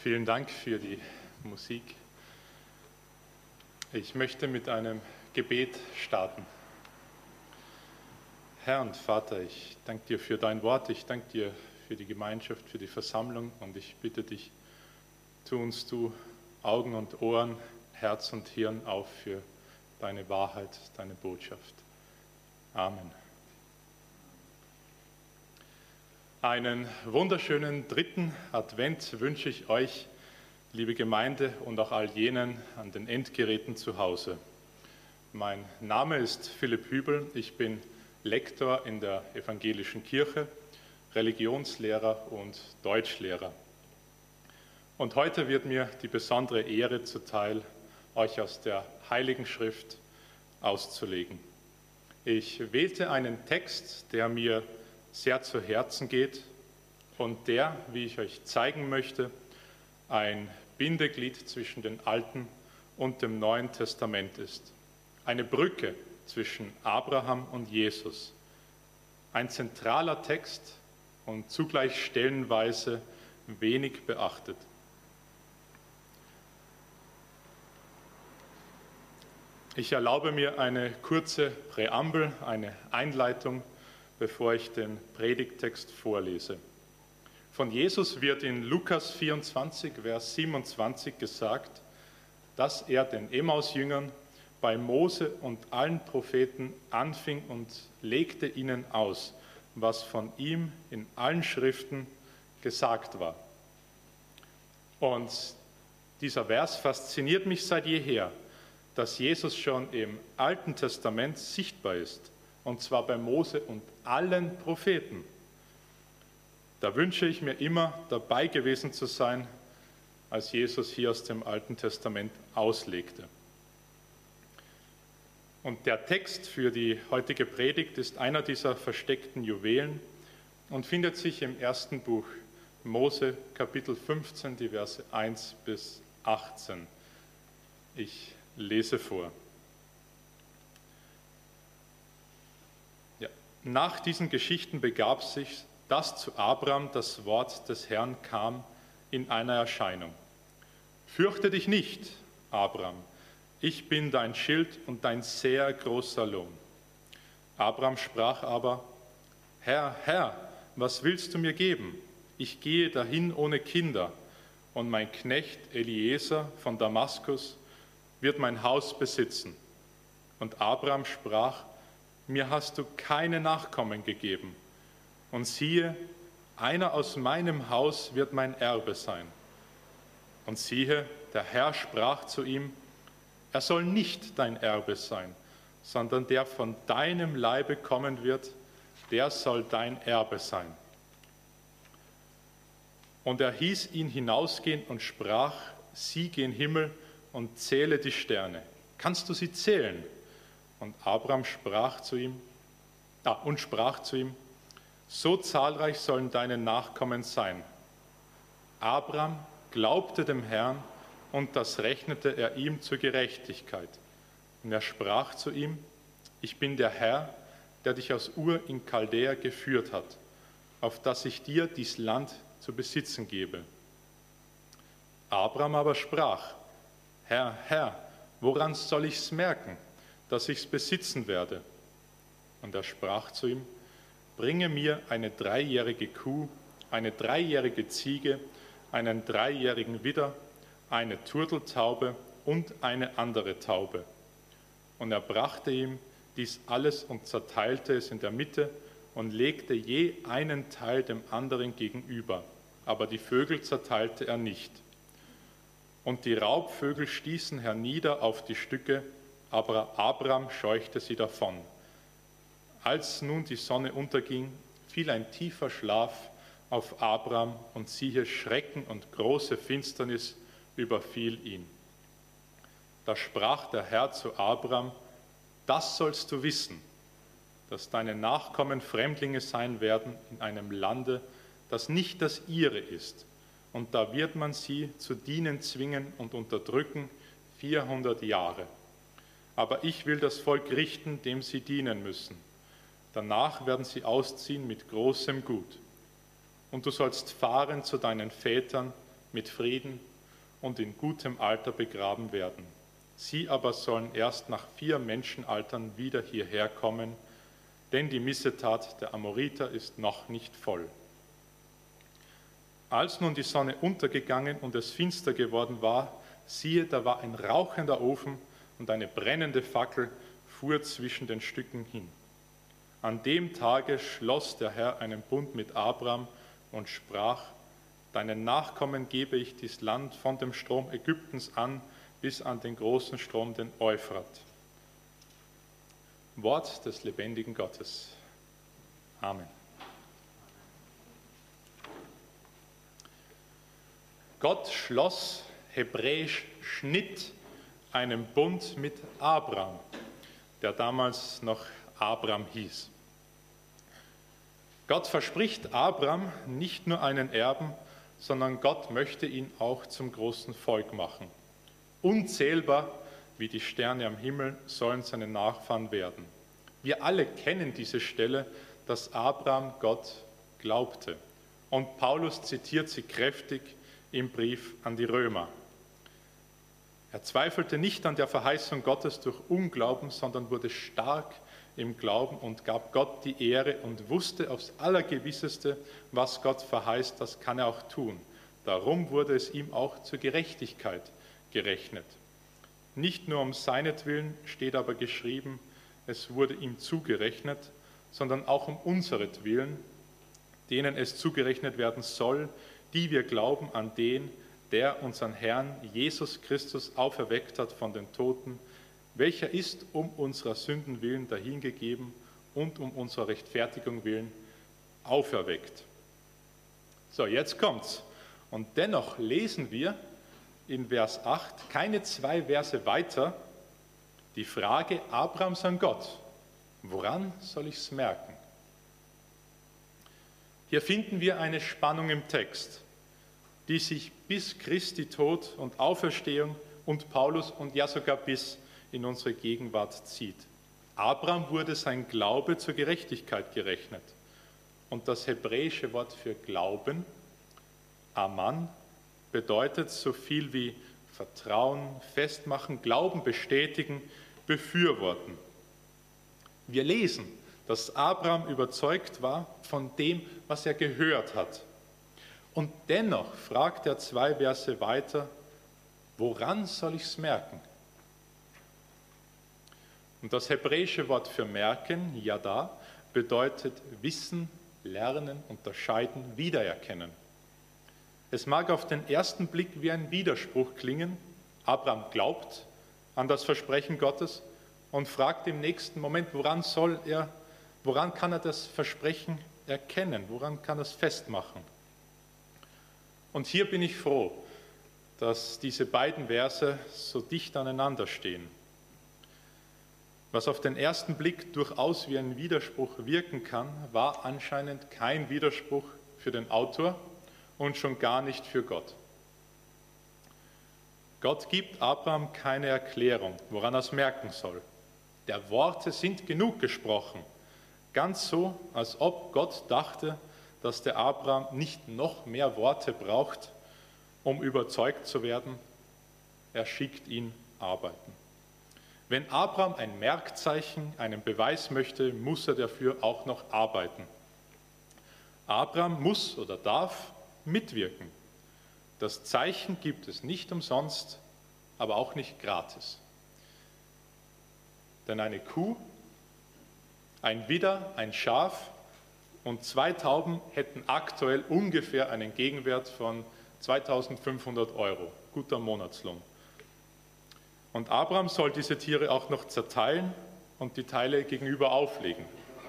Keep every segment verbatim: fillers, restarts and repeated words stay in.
Vielen Dank für die Musik. Ich möchte mit einem Gebet starten. Herr und Vater, ich danke dir für dein Wort, ich danke dir für die Gemeinschaft, für die Versammlung und ich bitte dich, tu uns du Augen und Ohren, Herz und Hirn auf für deine Wahrheit, deine Botschaft. Amen. Einen wunderschönen dritten Advent wünsche ich euch, liebe Gemeinde, und auch all jenen an den Endgeräten zu Hause. Mein Name ist Philipp Hübel, ich bin Lektor in der Evangelischen Kirche, Religionslehrer und Deutschlehrer. Und heute wird mir die besondere Ehre zuteil, euch aus der Heiligen Schrift auszulegen. Ich wählte einen Text, der mir sehr zu Herzen geht und der, wie ich euch zeigen möchte, ein Bindeglied zwischen dem Alten und dem Neuen Testament ist. Eine Brücke zwischen Abraham und Jesus. Ein zentraler Text und zugleich stellenweise wenig beachtet. Ich erlaube mir eine kurze Präambel, eine Einleitung, bevor ich den Predigttext vorlese. Von Jesus wird in Lukas vierundzwanzig, Vers siebenundzwanzig gesagt, dass er den Emmaus-Jüngern bei Mose und allen Propheten anfing und legte ihnen aus, was von ihm in allen Schriften gesagt war. Und dieser Vers fasziniert mich seit jeher, dass Jesus schon im Alten Testament sichtbar ist, und zwar bei Mose und allen Propheten. Da wünsche ich mir immer, dabei gewesen zu sein, als Jesus hier aus dem Alten Testament auslegte. Und der Text für die heutige Predigt ist einer dieser versteckten Juwelen und findet sich im ersten Buch Mose, Kapitel fünfzehn, die Verse eins bis achtzehn. Ich lese vor. Ja. Nach diesen Geschichten begab sich, dass zu Abraham das Wort des Herrn kam in einer Erscheinung. Fürchte dich nicht, Abraham, ich bin dein Schild und dein sehr großer Lohn. Abraham sprach aber, Herr, Herr, was willst du mir geben? Ich gehe dahin ohne Kinder, und mein Knecht Eliezer von Damaskus wird mein Haus besitzen. Und Abraham sprach, mir hast du keine Nachkommen gegeben. Und siehe, einer aus meinem Haus wird mein Erbe sein. Und siehe, der Herr sprach zu ihm, er soll nicht dein Erbe sein, sondern der von deinem Leibe kommen wird, der soll dein Erbe sein. Und er hieß ihn hinausgehen und sprach, sieh gen Himmel und zähle die Sterne. Kannst du sie zählen? Und Abraham sprach zu ihm, ah, und sprach zu ihm, so zahlreich sollen deine Nachkommen sein. Abraham glaubte dem Herrn, und das rechnete er ihm zur Gerechtigkeit. Und er sprach zu ihm, ich bin der Herr, der dich aus Ur in Chaldäa geführt hat, auf dass ich dir dies Land zu besitzen gebe. Abraham aber sprach, Herr, Herr, woran soll ich's merken, dass ich's besitzen werde? Und er sprach zu ihm, bringe mir eine dreijährige Kuh, eine dreijährige Ziege, einen dreijährigen Widder, eine Turteltaube und eine andere Taube. Und er brachte ihm dies alles und zerteilte es in der Mitte und legte je einen Teil dem anderen gegenüber, aber die Vögel zerteilte er nicht. Und die Raubvögel stießen hernieder auf die Stücke, aber Abraham scheuchte sie davon. Als nun die Sonne unterging, fiel ein tiefer Schlaf auf Abraham, und siehe, Schrecken und große Finsternis überfiel ihn. Da sprach der Herr zu Abraham, das sollst du wissen, dass deine Nachkommen Fremdlinge sein werden in einem Lande, das nicht das ihre ist. Und da wird man sie zu dienen zwingen und unterdrücken vierhundert Jahre. Aber ich will das Volk richten, dem sie dienen müssen. Danach werden sie ausziehen mit großem Gut. Und du sollst fahren zu deinen Vätern, mit Frieden und in gutem Alter begraben werden. Sie aber sollen erst nach vier Menschenaltern wieder hierher kommen, denn die Missetat der Amoriter ist noch nicht voll. Als nun die Sonne untergegangen und es finster geworden war, siehe, da war ein rauchender Ofen und eine brennende Fackel fuhr zwischen den Stücken hin. An dem Tage schloss der Herr einen Bund mit Abraham und sprach: Deinen Nachkommen gebe ich dies Land von dem Strom Ägyptens an bis an den großen Strom, den Euphrat. Wort des lebendigen Gottes. Amen. Gott schloss, hebräisch schnitt, einen Bund mit Abraham, der damals noch Abram hieß. Gott verspricht Abraham nicht nur einen Erben, sondern Gott möchte ihn auch zum großen Volk machen. Unzählbar wie die Sterne am Himmel sollen seine Nachfahren werden. Wir alle kennen diese Stelle, dass Abraham Gott glaubte. Und Paulus zitiert sie kräftig im Brief an die Römer. Er zweifelte nicht an der Verheißung Gottes durch Unglauben, sondern wurde stark im Glauben und gab Gott die Ehre und wusste aufs Allergewisseste, was Gott verheißt, das kann er auch tun. Darum wurde es ihm auch zur Gerechtigkeit gerechnet. Nicht nur um seinetwillen steht aber geschrieben, es wurde ihm zugerechnet, sondern auch um unseretwillen, denen es zugerechnet werden soll, die wir glauben an den, der unseren Herrn Jesus Christus auferweckt hat von den Toten, welcher ist um unserer Sünden willen dahingegeben und um unserer Rechtfertigung willen auferweckt. So, jetzt kommt's. Und dennoch lesen wir in Vers acht, keine zwei Verse weiter, die Frage Abrahams an Gott: Woran soll ich's merken? Hier finden wir eine Spannung im Text, die sich bis Christi Tod und Auferstehung und Paulus und ja sogar bis in unsere Gegenwart zieht. Abraham wurde sein Glaube zur Gerechtigkeit gerechnet. Und das hebräische Wort für Glauben, Aman, bedeutet so viel wie Vertrauen, festmachen, Glauben bestätigen, befürworten. Wir lesen, dass Abraham überzeugt war von dem, was er gehört hat. Und dennoch fragt er zwei Verse weiter: Woran soll ich es merken? Und das hebräische Wort für merken, Yada, bedeutet wissen, lernen, unterscheiden, wiedererkennen. Es mag auf den ersten Blick wie ein Widerspruch klingen. Abraham glaubt an das Versprechen Gottes und fragt im nächsten Moment, woran soll er, woran kann er das Versprechen erkennen, woran kann er es festmachen? Und hier bin ich froh, dass diese beiden Verse so dicht aneinander stehen. Was auf den ersten Blick durchaus wie ein Widerspruch wirken kann, war anscheinend kein Widerspruch für den Autor und schon gar nicht für Gott. Gott gibt Abraham keine Erklärung, woran er es merken soll. Der Worte sind genug gesprochen, ganz so, als ob Gott dachte, dass der Abraham nicht noch mehr Worte braucht, um überzeugt zu werden. Er schickt ihn arbeiten. Wenn Abraham ein Merkzeichen, einen Beweis möchte, muss er dafür auch noch arbeiten. Abraham muss oder darf mitwirken. Das Zeichen gibt es nicht umsonst, aber auch nicht gratis. Denn eine Kuh, ein Widder, ein Schaf und zwei Tauben hätten aktuell ungefähr einen Gegenwert von zweitausendfünfhundert Euro, guter Monatslohn. Und Abraham soll diese Tiere auch noch zerteilen und die Teile gegenüber auflegen.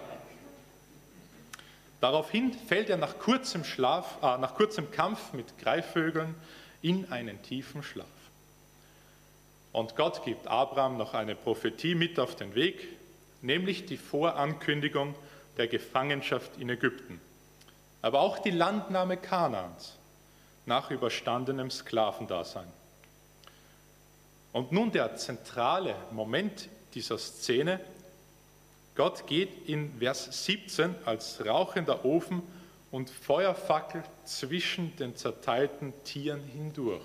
Daraufhin fällt er nach kurzem, Schlaf, äh, nach kurzem Kampf mit Greifvögeln in einen tiefen Schlaf. Und Gott gibt Abraham noch eine Prophetie mit auf den Weg, nämlich die Vorankündigung der Gefangenschaft in Ägypten, aber auch die Landnahme Kanaans nach überstandenem Sklavendasein. Und nun der zentrale Moment dieser Szene: Gott geht in Vers siebzehn als rauchender Ofen und Feuerfackel zwischen den zerteilten Tieren hindurch.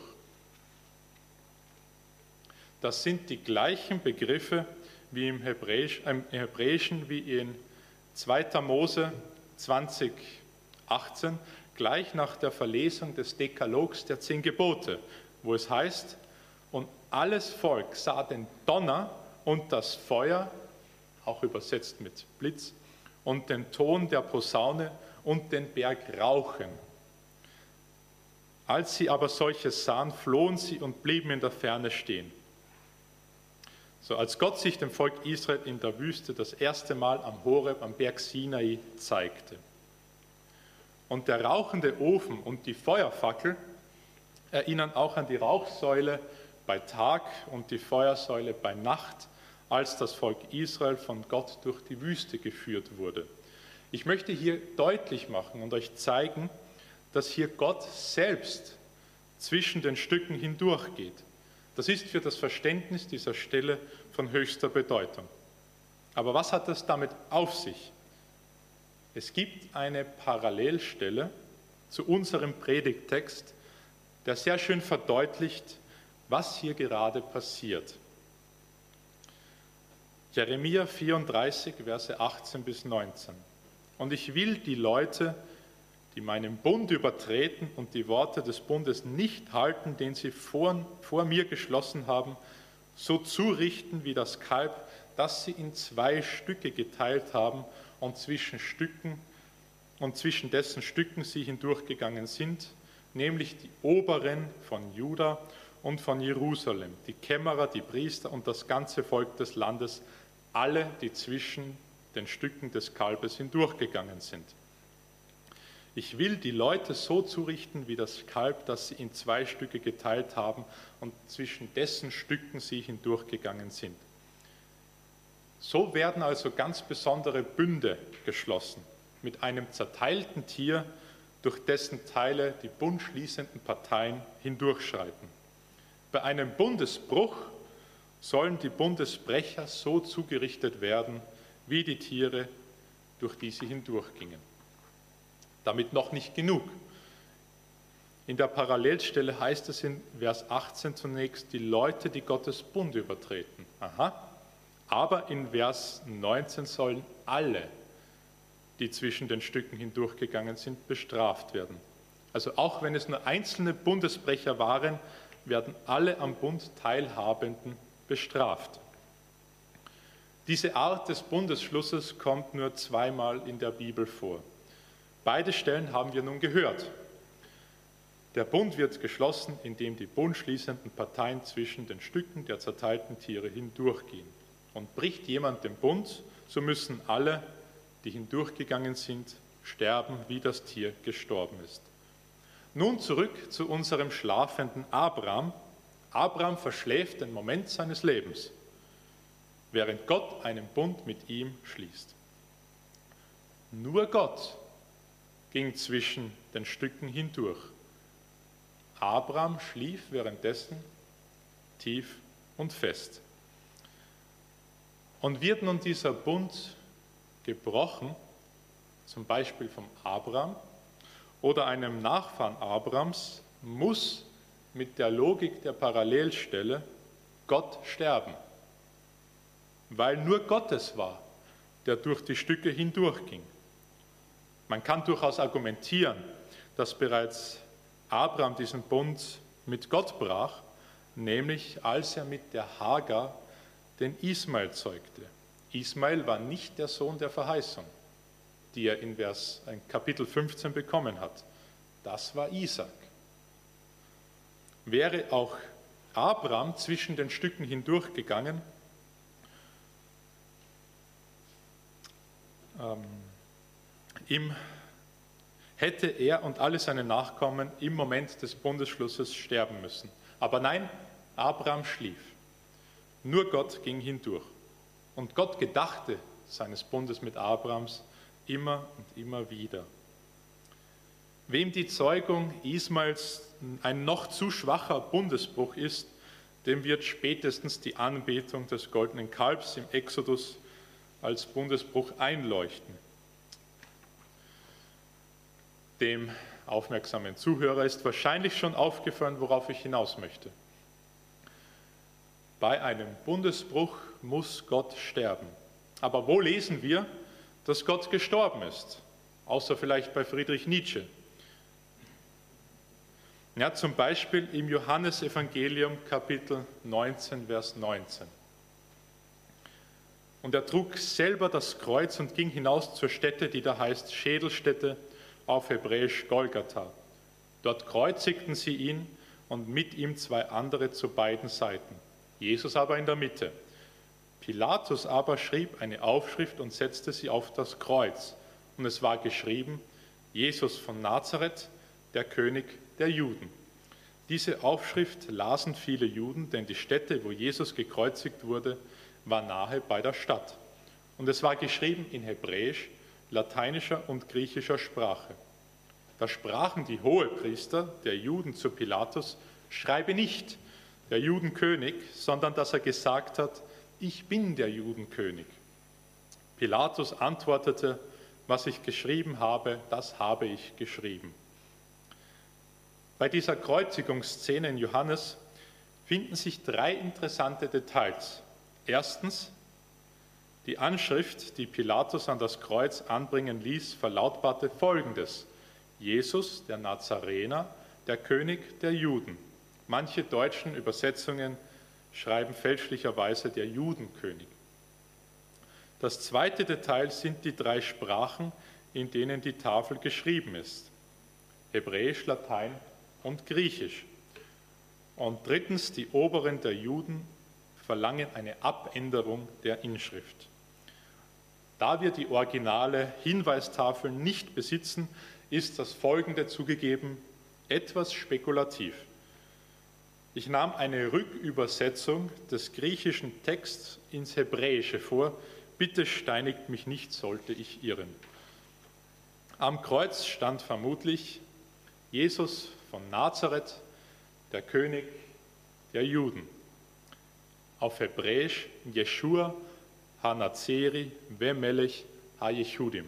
Das sind die gleichen Begriffe wie im, Hebräisch, im Hebräischen wie in zweiter Mose zwanzig achtzehn, gleich nach der Verlesung des Dekalogs der zehn Gebote, wo es heißt, und alles Volk sah den Donner und das Feuer, auch übersetzt mit Blitz, und den Ton der Posaune und den Berg rauchen. Als sie aber solches sahen, flohen sie und blieben in der Ferne stehen. So, als Gott sich dem Volk Israel in der Wüste das erste Mal am Horeb, am Berg Sinai, zeigte. Und der rauchende Ofen und die Feuerfackel erinnern auch an die Rauchsäule bei Tag und die Feuersäule bei Nacht, als das Volk Israel von Gott durch die Wüste geführt wurde. Ich möchte hier deutlich machen und euch zeigen, dass hier Gott selbst zwischen den Stücken hindurchgeht. Das ist für das Verständnis dieser Stelle von höchster Bedeutung. Aber was hat das damit auf sich? Es gibt eine Parallelstelle zu unserem Predigttext, der sehr schön verdeutlicht, was hier gerade passiert. Jeremia vierunddreißig, Verse achtzehn bis neunzehn. Und ich will die Leute, die meinen Bund übertreten und die Worte des Bundes nicht halten, den sie vor, vor mir geschlossen haben, so zurichten wie das Kalb, das sie in zwei Stücke geteilt haben und zwischen Stücken und zwischen dessen Stücken sie hindurchgegangen sind, nämlich die Oberen von Juda und von Jerusalem, die Kämmerer, die Priester und das ganze Volk des Landes, alle, die zwischen den Stücken des Kalbes hindurchgegangen sind. Ich will die Leute so zurichten wie das Kalb, das sie in zwei Stücke geteilt haben und zwischen dessen Stücken sie hindurchgegangen sind. So werden also ganz besondere Bünde geschlossen mit einem zerteilten Tier, durch dessen Teile die bundschließenden Parteien hindurchschreiten. Bei einem Bundesbruch sollen die Bundesbrecher so zugerichtet werden, wie die Tiere, durch die sie hindurchgingen. Damit noch nicht genug. In der Parallelstelle heißt es in Vers achtzehn zunächst, die Leute, die Gottes Bund übertreten. Aha. Aber in Vers neunzehn sollen alle, die zwischen den Stücken hindurchgegangen sind, bestraft werden. Also auch wenn es nur einzelne Bundesbrecher waren, werden alle am Bund Teilhabenden bestraft. Diese Art des Bundesschlusses kommt nur zweimal in der Bibel vor. Beide Stellen haben wir nun gehört. Der Bund wird geschlossen, indem die bundschließenden Parteien zwischen den Stücken der zerteilten Tiere hindurchgehen. Und bricht jemand den Bund, so müssen alle, die hindurchgegangen sind, sterben, wie das Tier gestorben ist. Nun zurück zu unserem schlafenden Abraham. Abraham verschläft den Moment seines Lebens, während Gott einen Bund mit ihm schließt. Nur Gott ging zwischen den Stücken hindurch. Abraham schlief währenddessen tief und fest. Und wird nun dieser Bund gebrochen, zum Beispiel vom Abraham oder einem Nachfahren Abrahams, muss mit der Logik der Parallelstelle Gott sterben, weil nur Gott es war, der durch die Stücke hindurchging. Man kann durchaus argumentieren, dass bereits Abraham diesen Bund mit Gott brach, nämlich als er mit der Hagar den Ismael zeugte. Ismael war nicht der Sohn der Verheißung, die er in Vers, in Kapitel fünfzehn bekommen hat. Das war Isaak. Wäre auch Abraham zwischen den Stücken hindurchgegangen, ähm, ihm hätte er und alle seine Nachkommen im Moment des Bundesschlusses sterben müssen. Aber nein, Abraham schlief. Nur Gott ging hindurch. Und Gott gedachte seines Bundes mit Abrahams immer und immer wieder. Wem die Zeugung Ismaels ein noch zu schwacher Bundesbruch ist, dem wird spätestens die Anbetung des goldenen Kalbs im Exodus als Bundesbruch einleuchten. Dem aufmerksamen Zuhörer ist wahrscheinlich schon aufgefallen, worauf ich hinaus möchte. Bei einem Bundesbruch muss Gott sterben. Aber wo lesen wir, dass Gott gestorben ist? Außer vielleicht bei Friedrich Nietzsche. Ja, zum Beispiel im Johannesevangelium Kapitel neunzehn, Vers neunzehn. Und er trug selber das Kreuz und ging hinaus zur Stätte, die da heißt Schädelstätte, auf Hebräisch Golgatha. Dort kreuzigten sie ihn und mit ihm zwei andere zu beiden Seiten. Jesus aber in der Mitte. Pilatus aber schrieb eine Aufschrift und setzte sie auf das Kreuz. Und es war geschrieben, Jesus von Nazareth, der König der Juden. Diese Aufschrift lasen viele Juden, denn die Stätte, wo Jesus gekreuzigt wurde, war nahe bei der Stadt. Und es war geschrieben in Hebräisch, lateinischer und griechischer Sprache. Da sprachen die Hohepriester der Juden zu Pilatus, schreibe nicht der Judenkönig, sondern dass er gesagt hat, ich bin der Judenkönig. Pilatus antwortete, was ich geschrieben habe, das habe ich geschrieben. Bei dieser Kreuzigungsszene in Johannes finden sich drei interessante Details. Erstens, die Anschrift, die Pilatus an das Kreuz anbringen ließ, verlautbarte Folgendes: Jesus, der Nazarener, der König der Juden. Manche deutschen Übersetzungen schreiben fälschlicherweise der Judenkönig. Das zweite Detail sind die drei Sprachen, in denen die Tafel geschrieben ist: Hebräisch, Latein und Griechisch. Und drittens, die Oberen der Juden verlangen eine Abänderung der Inschrift. Da wir die originale Hinweistafel nicht besitzen, ist das Folgende zugegeben etwas spekulativ. Ich nahm eine Rückübersetzung des griechischen Texts ins Hebräische vor. Bitte steinigt mich nicht, sollte ich irren. Am Kreuz stand vermutlich Jesus von Nazareth, der König der Juden. Auf Hebräisch Jeschua HaNazeri Vemelech HaYehudim.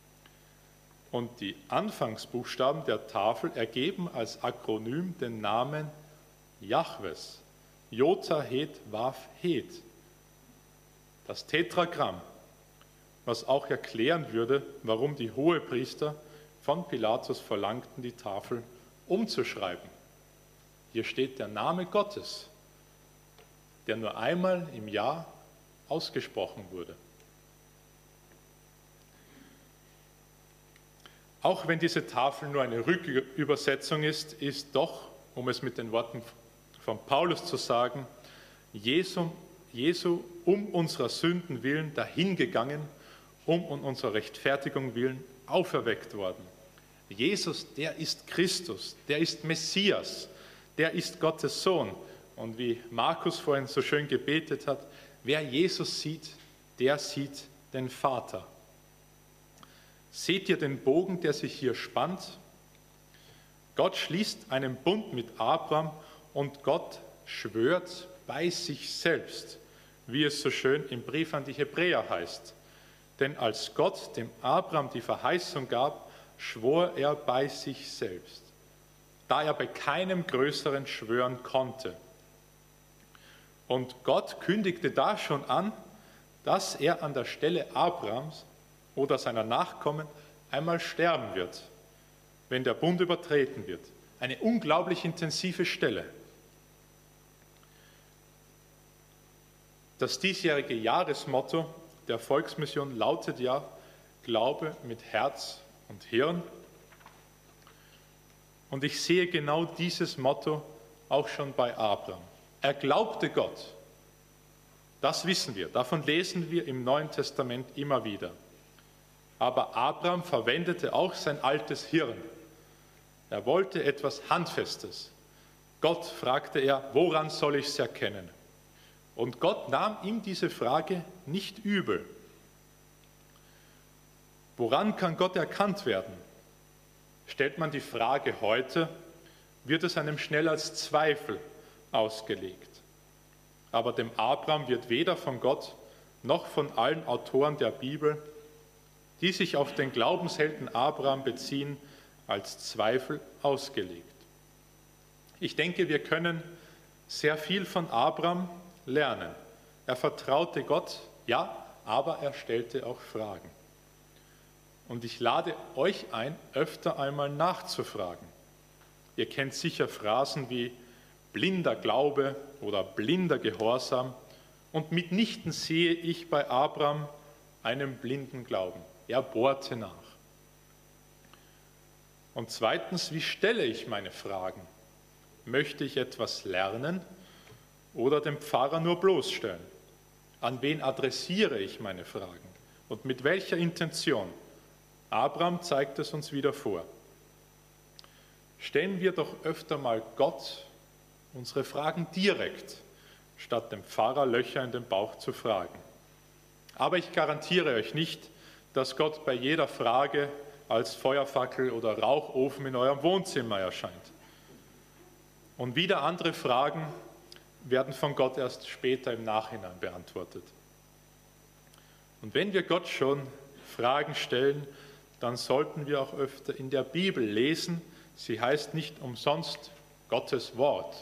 Und die Anfangsbuchstaben der Tafel ergeben als Akronym den Namen Jahwes, Jota Het Waf Het. Das Tetragramm, was auch erklären würde, warum die Hohepriester von Pilatus verlangten, die Tafel umzuschreiben. Hier steht der Name Gottes, der nur einmal im Jahr ausgesprochen wurde. Auch wenn diese Tafel nur eine Rückübersetzung ist, ist doch, um es mit den Worten von Paulus zu sagen, Jesu, Jesu um unserer Sünden willen dahingegangen, um um unserer Rechtfertigung willen auferweckt worden. Jesus, der ist Christus, der ist Messias, der ist Gottes Sohn. Und wie Markus vorhin so schön gebetet hat, wer Jesus sieht, der sieht den Vater. Seht ihr den Bogen, der sich hier spannt? Gott schließt einen Bund mit Abraham und Gott schwört bei sich selbst, wie es so schön im Brief an die Hebräer heißt. Denn als Gott dem Abraham die Verheißung gab, schwor er bei sich selbst, da er bei keinem Größeren schwören konnte. Und Gott kündigte da schon an, dass er an der Stelle Abrahams oder seiner Nachkommen einmal sterben wird, wenn der Bund übertreten wird. Eine unglaublich intensive Stelle. Das diesjährige Jahresmotto der Volksmission lautet ja: Glaube mit Herz und Hirn. Und ich sehe genau dieses Motto auch schon bei Abraham. Er glaubte Gott. Das wissen wir, davon lesen wir im Neuen Testament immer wieder. Aber Abraham verwendete auch sein altes Hirn. Er wollte etwas Handfestes. Gott fragte er, woran soll ich es erkennen? Und Gott nahm ihm diese Frage nicht übel. Woran kann Gott erkannt werden? Stellt man die Frage heute, wird es einem schnell als Zweifel ausgelegt. Aber dem Abraham wird weder von Gott noch von allen Autoren der Bibel, die sich auf den Glaubenshelden Abraham beziehen, als Zweifel ausgelegt. Ich denke, wir können sehr viel von Abraham lernen. Er vertraute Gott, ja, aber er stellte auch Fragen. Und ich lade euch ein, öfter einmal nachzufragen. Ihr kennt sicher Phrasen wie blinder Glaube oder blinder Gehorsam. Und mitnichten sehe ich bei Abraham einen blinden Glauben. Er bohrte nach. Und zweitens, wie stelle ich meine Fragen? Möchte ich etwas lernen oder den Pfarrer nur bloßstellen? An wen adressiere ich meine Fragen und mit welcher Intention? Abraham zeigt es uns wieder vor. Stellen wir doch öfter mal Gott unsere Fragen direkt, statt dem Pfarrer Löcher in den Bauch zu fragen. Aber ich garantiere euch nicht, dass Gott bei jeder Frage als Feuerfackel oder Rauchofen in eurem Wohnzimmer erscheint. Und wieder andere Fragen werden von Gott erst später im Nachhinein beantwortet. Und wenn wir Gott schon Fragen stellen, dann sollten wir auch öfter in der Bibel lesen. Sie heißt nicht umsonst Gottes Wort.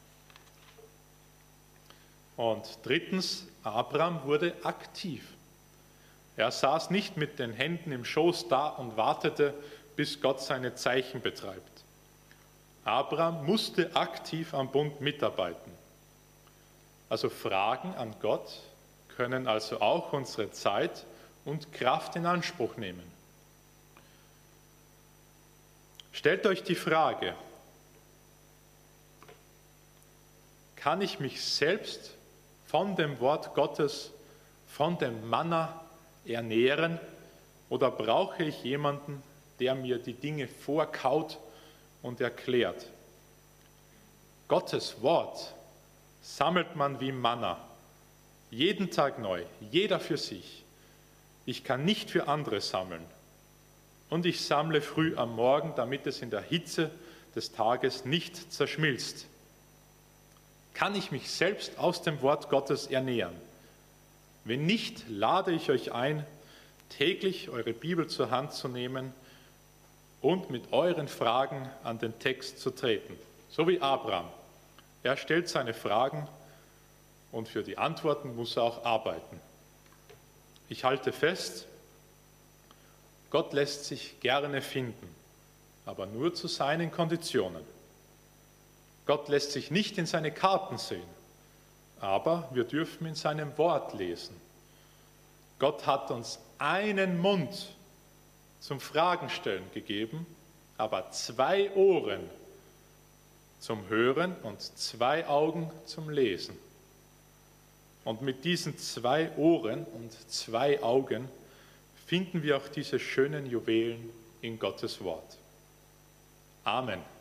Und drittens, Abraham wurde aktiv. Er saß nicht mit den Händen im Schoß da und wartete, bis Gott seine Zeichen betreibt. Abraham musste aktiv am Bund mitarbeiten. Also Fragen an Gott können also auch unsere Zeit und Kraft in Anspruch nehmen. Stellt euch die Frage, kann ich mich selbst von dem Wort Gottes, von dem Manna ernähren oder brauche ich jemanden, der mir die Dinge vorkaut und erklärt? Gottes Wort sammelt man wie Manna, jeden Tag neu, jeder für sich. Ich kann nicht für andere sammeln. Und ich sammle früh am Morgen, damit es in der Hitze des Tages nicht zerschmilzt. Kann ich mich selbst aus dem Wort Gottes ernähren? Wenn nicht, lade ich euch ein, täglich eure Bibel zur Hand zu nehmen und mit euren Fragen an den Text zu treten. So wie Abraham. Er stellt seine Fragen und für die Antworten muss er auch arbeiten. Ich halte fest, Gott lässt sich gerne finden, aber nur zu seinen Konditionen. Gott lässt sich nicht in seine Karten sehen, aber wir dürfen in seinem Wort lesen. Gott hat uns einen Mund zum Fragenstellen gegeben, aber zwei Ohren zum Hören und zwei Augen zum Lesen. Und mit diesen zwei Ohren und zwei Augen finden wir auch diese schönen Juwelen in Gottes Wort. Amen.